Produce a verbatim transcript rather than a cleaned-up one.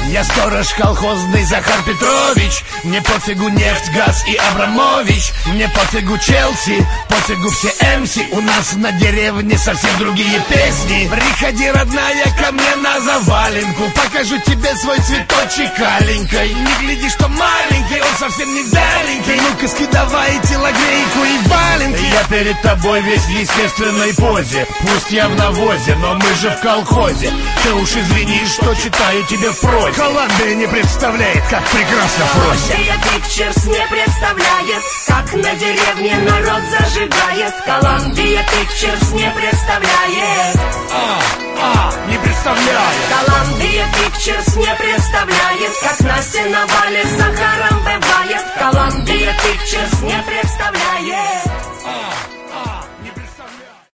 Я сторож колхозный Захар Петрович. Мне пофигу нефть, газ и Абрамович. Мне пофигу Челси, пофигу все эмси. У нас на деревне совсем другие песни. Приходи, родная, ко мне на заваленку. Покажу тебе свой цветочек аленькой. Не гляди, что маленький, он совсем не вяленький. Ну-ка скидавай телогрейку и валенки. Я перед тобой весь в естественной позе. Пусть я в навозе, но мы же в колхозе. Ты уж извини, что читаю тебе в прозе. Колумбия не представляет, как прекрасно Фрося. Колумбия Pictures не представляет, как на деревне народ зажигает. Колумбия Pictures не представляет. А, а, не представляет. Колумбия Pictures не представляет, как на сеновале с Захаром бывает. Колумбия Pictures не представляет. А.